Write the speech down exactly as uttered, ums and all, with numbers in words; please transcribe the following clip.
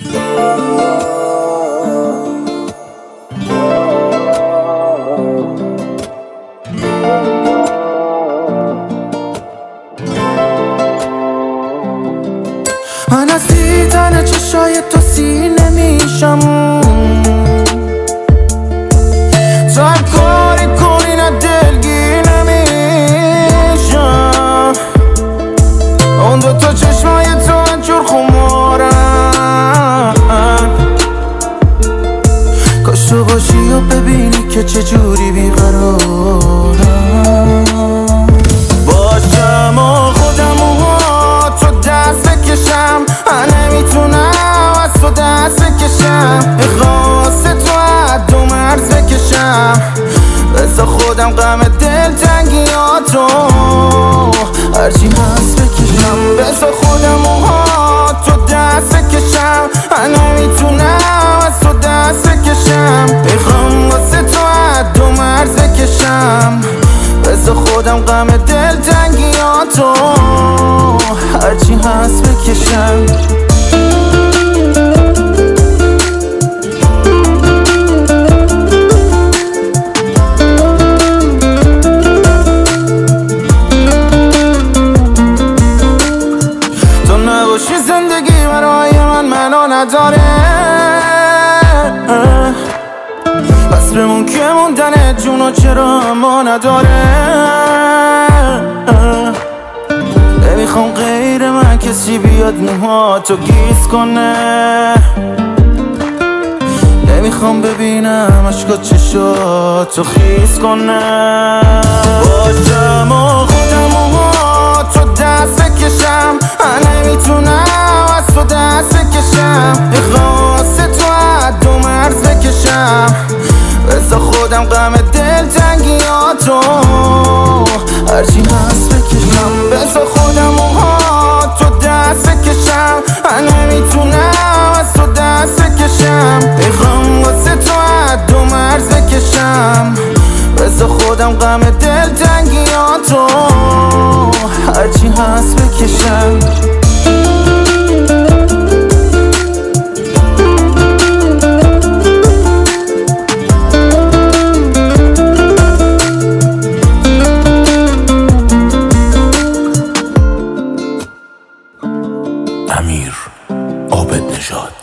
من از دیدن چشای تو سیر نمیشم، تو هر کاری کنی نه دلگیر نمیشم. اون دو تا چشمای تو انجور خمارن، کاش تو باشی و ببینی که چجوری بیقرارم. باشم و خودم و تو دست بکشم، من نمیتونم از تو دست بکشم. اخلاص تو حد و مرز بکشم، بذار خودم غم دل تنگیاتو هرچی هست بکشم. بذار خودم و تو دست بکشم، من نمیتونم از تو دست بکشم. میخوام واسه تو حد و مرز بکشم، بذار خودم غم دل تنگیاتو هرچی هست بکشم. تو نباشی زندگی برای من معنا نداره، پس بمون که موندن جونو چرا ما نداره. نمیخوام غیر من کسی بیاد موهاتو گیز کنه، نمیخوام ببینم عشقات چشاتو خیز کنه. باشم و خودم و تو دست بکشم، من نمیتونم از تو دست بکشم. اخلاص تو حد و مرز بکشم، بذار خودم غم دل تنگیاتو هرچی هست بکشم. بذار خودم و تو دست بکشم، من نمیتونم از تو دست بکشم. میخوام واسه تو حد و مرز بکشم، بذار خودم غم دل تنگیاتو هرچی هست بکشم. امیر عابدنژاد.